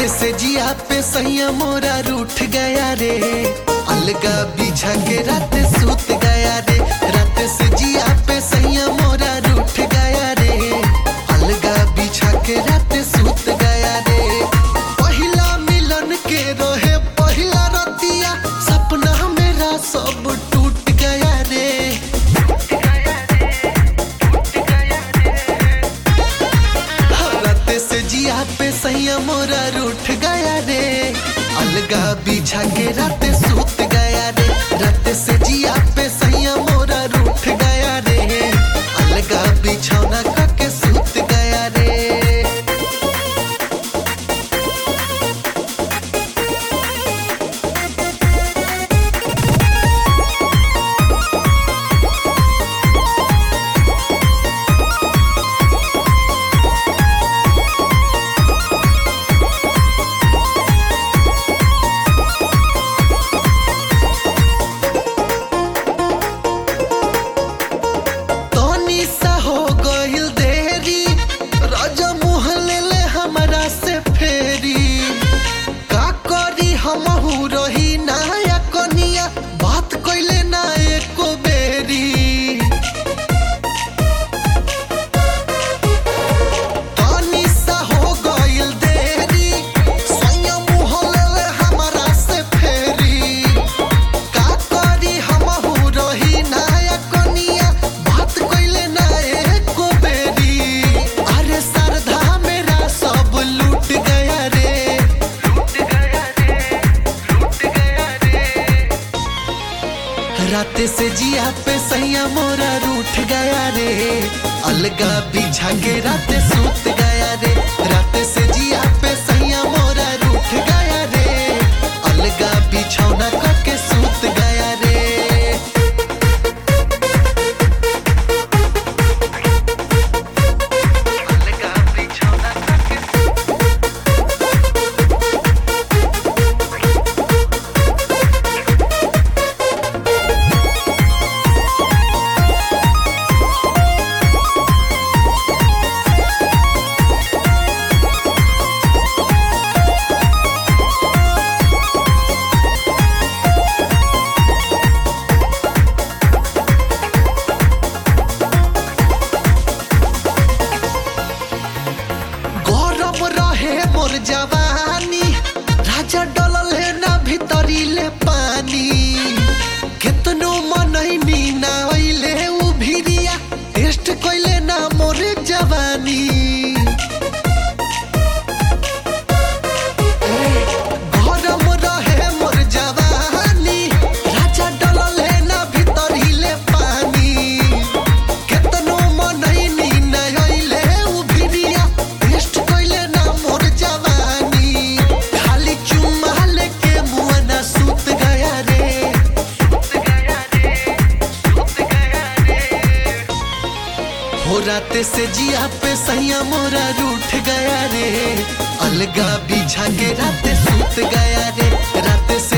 से जिया पे सैया मोरा रूठ गया रे, अलगा बिछा के रात सूत गया रे। रात से जिया पे सैया मोरा रूठ गया रे, अलगा बिछा के रात सूत गया रे। पहिला मिलन के रहे पहिला रतिया, सपना मेरा सब टूट गया रे। रात से जिया पे सैया मोरा रूठ गया रे, अलगा बिछा के रात सूत गया रे। रात से जिया पे सैया मोरा रूठ गया रे, अलगा बिछौना करके सूत गया रे। हमहू रही ना या कनिया, बात कइले ना एको बेरी। तनी सा हो गइल देरी, सैया मुँह लेले हमरा से फेरी। का करी हमहू रही ना या कनिया, बात कइले ना एको बेरी। अरे सरधा मेरा सब लूट गया रे। रात से जिया पे सैया मोरा रूठ गया रे, अलगा बिछा के रात सूत गया रे। रात से जिया पे सैया मोरा रूठ गया रे, अलगा बिछौना करके सूत गया रे। रहे मोर जवानी, राजा डलल है ना भीतरी ले पानी। कितनो मनैनी ना अइले उ भिरिया, टेस्ट कइले ना मोर जवानी। गरम रहे मोर जवानी, राजा डलल है ना भीतरी ले पानी। कितनो मनैनी ना अइले उ भिरिया, टेस्ट कइले ना मोर जवानी। खाली चुम्मा लेके मुआना सूत गया रे। हो रात से जिया पे सैया मोरा रूठ गया रे, अलगा बिछा के रात सूत गया रे। रात से